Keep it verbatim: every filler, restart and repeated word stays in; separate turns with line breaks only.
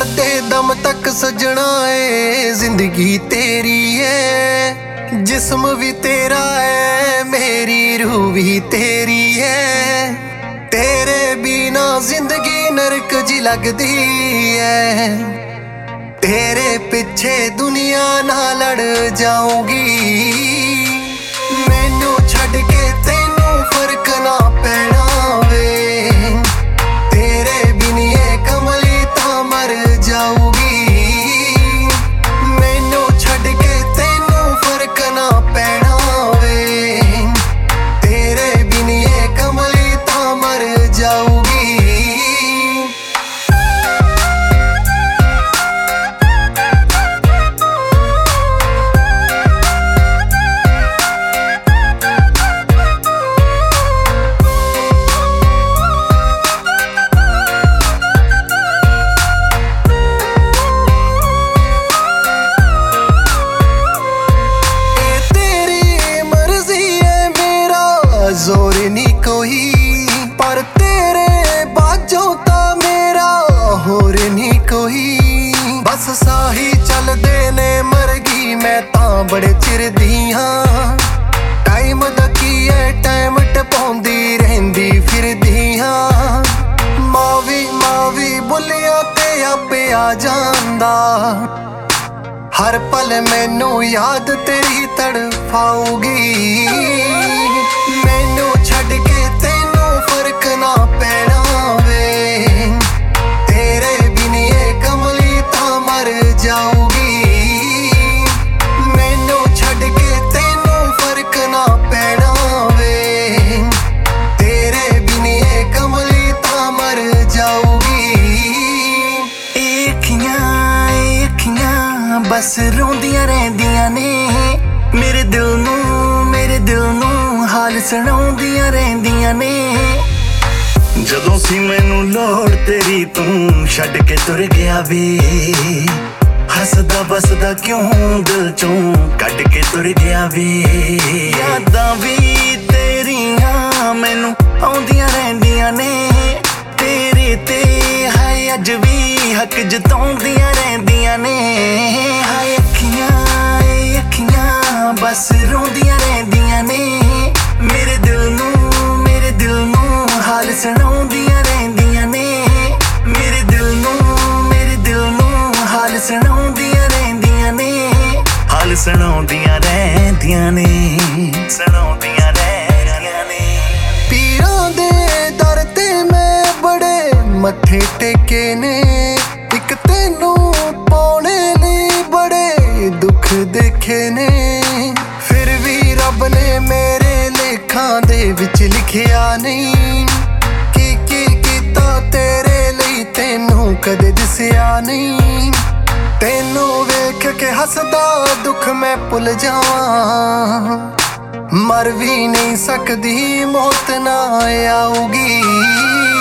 मरते दम तक सजना है जिंदगी तेरी है, जिस्म भी तेरा है मेरी रूह भी तेरी है। तेरे बिना जिंदगी नरक जी लगदी है, तेरे पीछे दुनिया ना लड़ जाऊंगी। मैनू छड़ के तेनू फर्क ना पैना वे, तेरे बिन ये कमली ता मर जाऊगी। मैनू छड़ के तेनू फर्क ना पैना वे, तेरे बिन ये कमली ता मर जाऊगी। जोर नहीं कोई पर तेरे बाजों ता मेरा होर नहीं कोई। बस साही चलदे ने मर गई मैं तां बड़े चिर दी हां। टाइम दा की है टाइम टपाउंदी रहिंदी फिरदी हां। मावी मावी बुलिया ते आपे आ जांदा, हर पल मैनू याद तेरी तड़फाऊगी। मैनू छड़ के तेनू फर्क ना पैना वे, तेरे बिन ये कमली ता मर जाऊगी। मैनू छड़ के तेनू फर्क ना पैना वे, तेरे बिन ये कमली ता मर जाऊगी। अखियां अखियां बस रोंदियां रहंदियां ने, मेरे दिल नू मेरे दिल नू हाल सुणाउंदियां रहंदियां ने।
जदों सी मैनू लोड़ तेरी तू छड़ के तुर गया वे, हसदा बसदा क्यों दिल चों कट के तुर गया वे। यादां भी तेरियां मैनू आउंदियां रहंदियां ने, तेरे ते हाय अज भी हक जताउंदियां रहंदियां ने। हाय अखियां अखियां बस रोंदियां रहंदियां ने, मेरे दिल नू मेरे दिल नू हाल सुणाउंदियां रहंदियां ने। मेरे दिल नू मेरे दिल नू हाल सुणाउंदियां रहंदियां ने, हाल सुणाउंदियां रहंदियां ने, सुणाउंदियां रहंदियां ने।
पीरां दे दर ते मैं बड़े मत्थे टेके ने, इक तेनू पाउणे लई बड़े दुख देखे ने। फिर भी रब ने मेरे लेखां दे विच लिखिया नहीं, की की कीता तेरे लई तेनू कदे दिसिया नहीं। तेनू वेख के हसदा दुख मैं भुल जावां, मर भी नहीं सकदी मौत ना आऊगी।